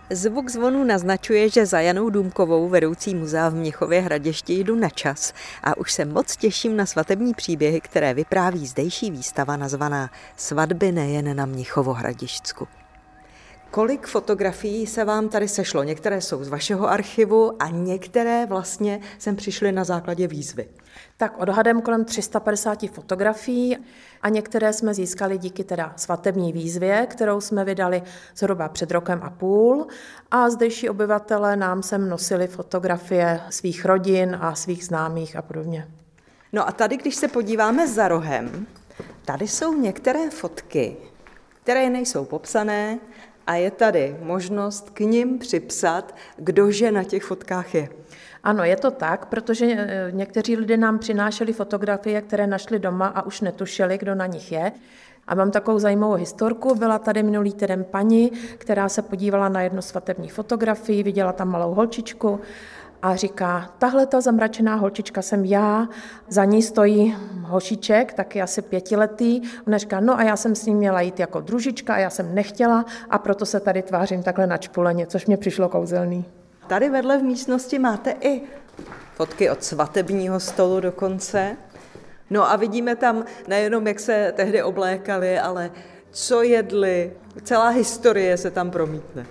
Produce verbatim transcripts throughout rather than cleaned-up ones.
Zvuk zvonu naznačuje, že za Janou Důmkovou, vedoucí muzea v Mnichově Hradišti, jdu na čas a už se moc těším na svatební příběhy, které vypráví zdejší výstava nazvaná Svatby nejen na Mnichovo-Hradišťsku. Kolik fotografií se vám tady sešlo? Některé jsou z vašeho archivu a některé vlastně sem přišly na základě výzvy. Tak odhadem kolem tři sta padesát fotografií a některé jsme získali díky teda svatební výzvě, kterou jsme vydali zhruba před rokem a půl a zdejší obyvatelé nám sem nosili fotografie svých rodin a svých známých a podobně. No a tady, když se podíváme za rohem, tady jsou některé fotky, které nejsou popsané a je tady možnost k nim připsat, kdože na těch fotkách je. Ano, je to tak, protože někteří lidé nám přinášeli fotografie, které našli doma a už netušili, kdo na nich je. A mám takovou zajímavou historku. Byla tady minulý týden paní, která se podívala na jednu svatební fotografii, viděla tam malou holčičku a říká, tahle ta zamračená holčička jsem já, za ní stojí hošiček, taky asi pětiletý. Ona říká, no a já jsem s ním měla jít jako družička a já jsem nechtěla a proto se tady tvářím takhle načpuleně, což mě přišlo kouzelný. Tady vedle v místnosti máte i fotky od svatebního stolu dokonce. No a vidíme tam nejenom, jak se tehdy oblékali, ale co jedli. Celá historie se tam promítne.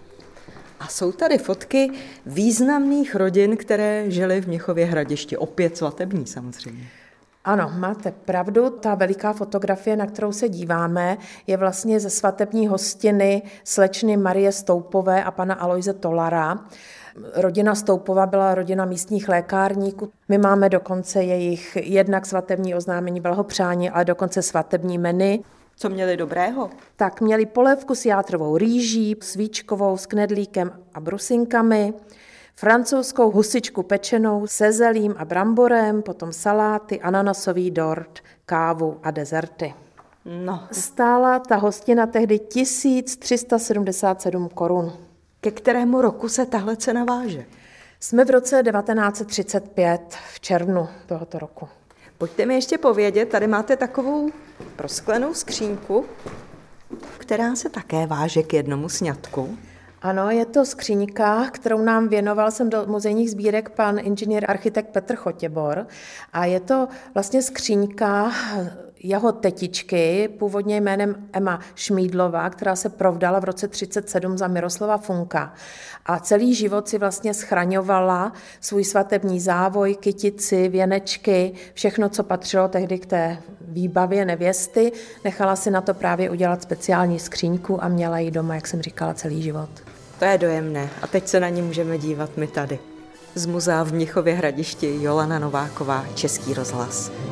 A jsou tady fotky významných rodin, které žily v Mnichově Hradišti. Opět svatební samozřejmě. Ano, máte pravdu. Ta veliká fotografie, na kterou se díváme, je vlastně ze svatební hostiny slečny Marie Stoupové a pana Alojze Tolara. Rodina Stoupová byla rodina místních lékárníků. My máme dokonce jejich jednak svatební oznámení blahopřání, ale dokonce svatební menu. Co měli dobrého? Tak měli polévku s játrovou rýží, svíčkovou s knedlíkem a brusinkami, francouzskou husičku pečenou se zelím a bramborem, potom saláty, ananasový dort, kávu a dezerty. No. Stála ta hostina tehdy tisíc tři sta sedmdesát sedm korun. Ke kterému roku se tahle cena váže? Jsme v roce devatenáct set třicet pět v červnu tohoto roku. Pojďte mi ještě povědět, tady máte takovou prosklenou skřínku, která se také váže k jednomu sňatku. Ano, je to skříňka, kterou nám věnoval jsem do muzejních sbírek pan inženýr architekt Petr Chotěbor. A je to vlastně skříňka jeho tetičky, původně jménem Emma Šmídlová, která se provdala v roce třicet sedm za Miroslava Funka. A celý život si vlastně schraňovala svůj svatební závoj, kytici, věnečky, všechno, co patřilo tehdy k té výbavě nevěsty. Nechala si na to právě udělat speciální skříňku a měla ji doma, jak jsem říkala, celý život. To je dojemné a teď se na ní můžeme dívat my tady. Z muzea v Mnichově Hradišti Jolana Nováková, Český rozhlas.